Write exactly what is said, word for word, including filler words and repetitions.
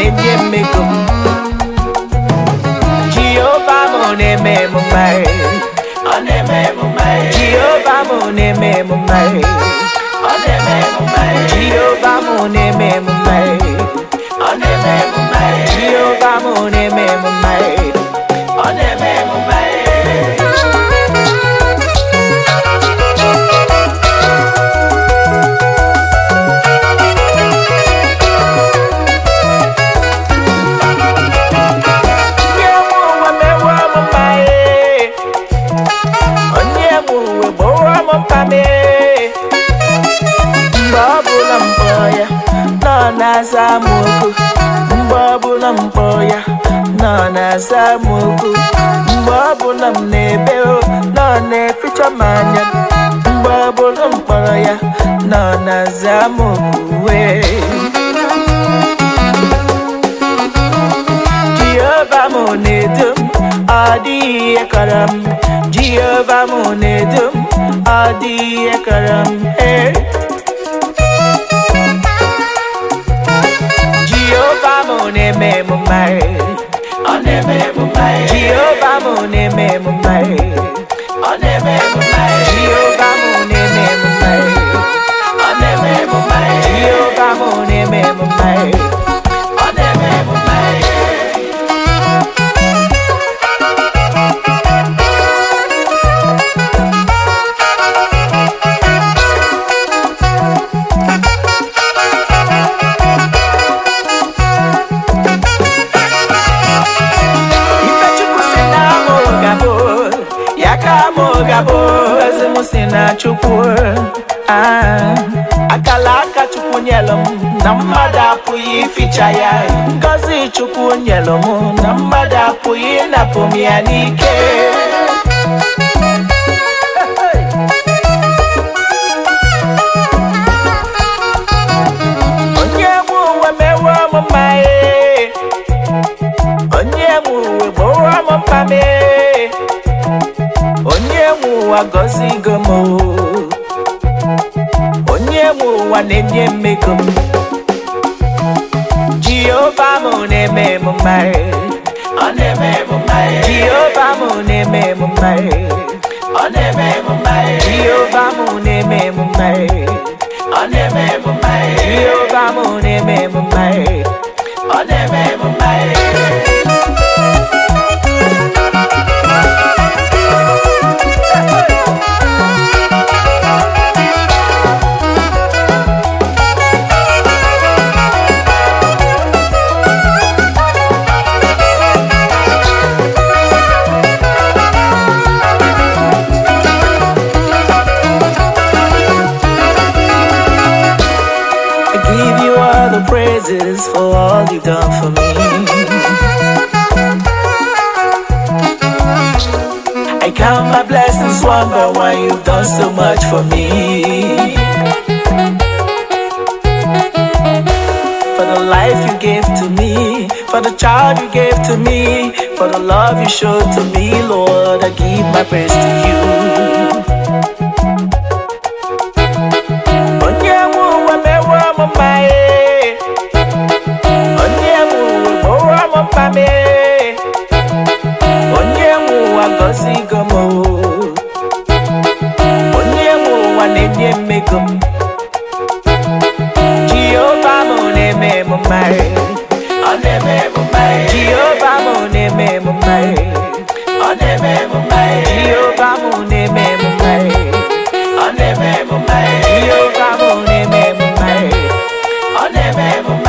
na-enye mmego Jehovah mo na-eme emume ọ na-eme emume Jehovah mo na-eme emume ọ na-eme emume Jehovah mo na-eme emume ọ na-eme emume Jehovah mo na-eme emume ọ na-eme emume Nazamuku mbabula mboya na nazamuku mbabula mnebeo na neficha manya mbabula mboya na nazamuku we Jehovah monedum adi ekaram Jehovah monedum adi ekaram hey Jehovah mo na-eme emume ọ na-eme emume Jehovah mo na-eme emume ọ na-eme emume Jehovah mo na-eme emume ọ na-eme emume Jehovah mo na-eme emume ọ na-eme emume Gabo ezimusina chukwu ah akala aka chukwu nyelum na mmadụ apụghị ificha ya ngozi chukwu nyelum na mmadụ apụghị ịnapụ m ya n'ike onye nwe uwe mewe ọmụma onye nwe uwe gbowe ọmụma Onye gozi gomo onye mwa nenye mmego Jehovah mo na-eme emume ọ na-eme emume Jehovah mo na-eme emume ọ na-eme emume Jehovah mo na-eme emume ọ na-eme emume Jehovah mo na-eme emume ọ na-eme emume Praises for all you've done for me. I count my blessings one by one. You've done so much for me. For the life you gave to me, for the child you gave to me, for the love you showed to me, Lord, I give my praise to you. Onye nwa gozi gomo onye nwa nenye mmego Jehovah mo na-eme emume ọ na-eme emume Jehovah mo na-eme emume ọ na-eme emume Jehovah mo na-eme emume ọ na-eme emume Jehovah mo na-eme emume ọ na-eme emume